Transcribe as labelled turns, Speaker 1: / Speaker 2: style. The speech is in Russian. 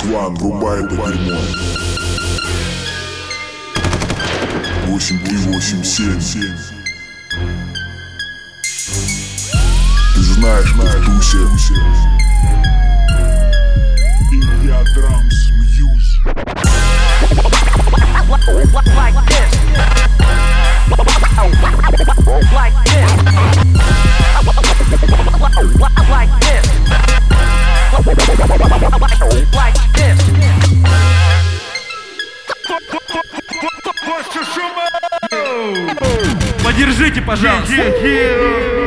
Speaker 1: Клан, врубай это дерьмо. 8387. Ты знаешь, мы в тусе. Илья Драмс Мьюзик.
Speaker 2: Like this. Like this. Like this. Like this.
Speaker 3: Подержите, пожалуйста.